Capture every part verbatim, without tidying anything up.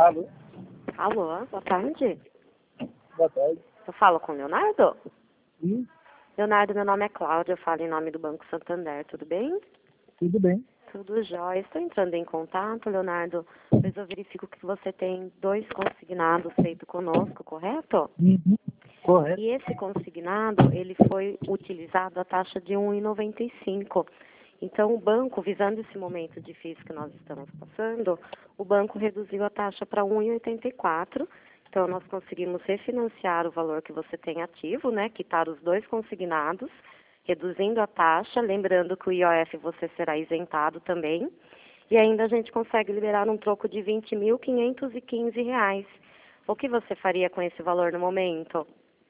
Alô? Alô, boa tarde. Boa tarde. Eu falo com o Leonardo? Sim, Leonardo, meu nome é Cláudia, eu falo em nome do Banco Santander, tudo bem? tudo bem. Tudo jóia. Estou entrando em contato, Leonardo, pois eu verifico que você tem dois consignados feitos conosco, correto? Uhum. Correto. E esse consignado, ele foi utilizado a taxa de um vírgula noventa e cinco. Então, o banco, visando esse momento difícil que nós estamos passando, o banco reduziu a taxa para um vírgula oitenta e quatro. Então, nós conseguimos refinanciar o valor que você tem ativo, né, quitar os dois consignados, reduzindo a taxa, lembrando que o I O F você será isentado também. E ainda a gente consegue liberar um troco de vinte mil quinhentos e quinze reais. O que você faria com esse valor no momento?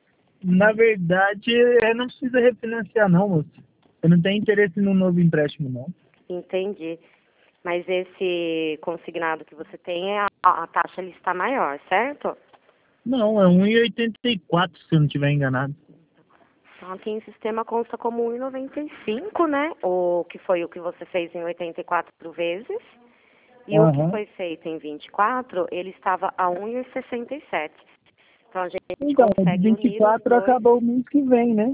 Na verdade, é, não precisa refinanciar não, moço. Eu não tenho interesse num novo empréstimo, não. Entendi. Mas esse consignado que você tem, a, a taxa ele está maior, certo? Não, é um vírgula oitenta e quatro, se eu não estiver enganado. Então, aqui em sistema consta como um vírgula noventa e cinco, né? O que foi o que você fez em oitenta e quatro vezes. E o que Aham. foi feito em vinte e quatro, ele estava a um vírgula sessenta e sete. Então, a gente Então, o de consegue unir os vinte e quatro dois. acabou o mês que vem, né?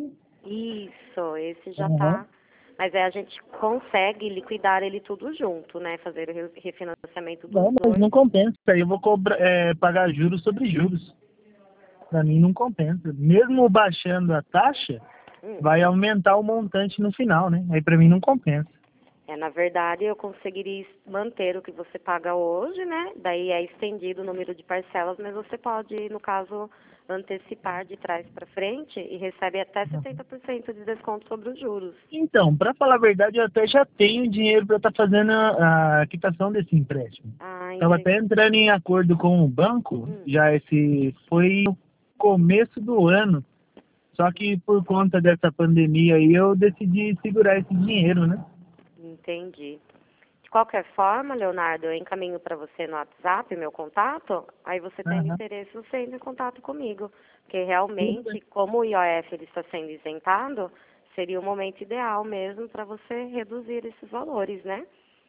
Isso, esse já Aham. tá. Mas aí a gente consegue liquidar ele tudo junto, né? Fazer o re- refinanciamento dos Não, mas dois. não compensa. Aí eu vou cobrar, é, pagar juros sobre juros. Para mim não compensa. Mesmo baixando a taxa, Hum. vai aumentar o montante no final, né? Aí para mim não compensa. É, na verdade, eu conseguiria es- manter o que você paga hoje, né? Daí é estendido o número de parcelas, mas você pode, no caso, antecipar de trás para frente e recebe até setenta por cento de desconto sobre os juros. Então, para falar a verdade, eu até já tenho dinheiro para estar fazendo a, a quitação desse empréstimo. Ah, Estava entendi. até entrando em acordo com o banco, Hum, já esse foi no começo do ano. Só que por conta dessa pandemia aí, eu decidi segurar esse dinheiro, né? entendi. De qualquer forma, Leonardo, eu encaminho para você no WhatsApp meu contato, aí você tendo Aham. interesse, você entra em contato comigo. Porque Tudo bem. realmente, como o I O F ele está sendo isentado, seria o momento ideal mesmo para você reduzir esses valores, né?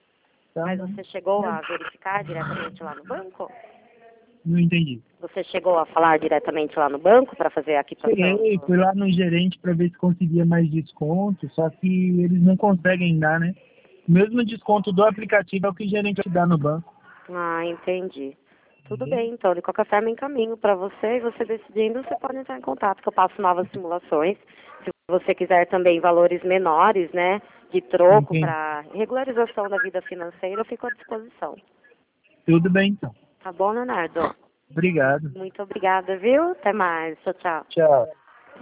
Tá Mas bom. você chegou a verificar diretamente lá no banco? Não entendi. Você chegou a falar diretamente lá no banco para fazer a quitação? Cheguei, fui lá no gerente para ver se conseguia mais desconto, só que eles não conseguem dar, né? O mesmo desconto do aplicativo é o que o gerente dá no banco. Ah, entendi. Tudo Entendeu? bem, então, de qualquer forma, encaminho para você e você decidindo, você pode entrar em contato, que eu passo novas simulações. Se você quiser também valores menores, né, de troco Entendi. para regularização da vida financeira, eu fico à disposição. Tudo bem, então. Tá bom, Leonardo? Obrigado. Muito obrigada, viu? Até mais. Tchau, tchau. Tchau.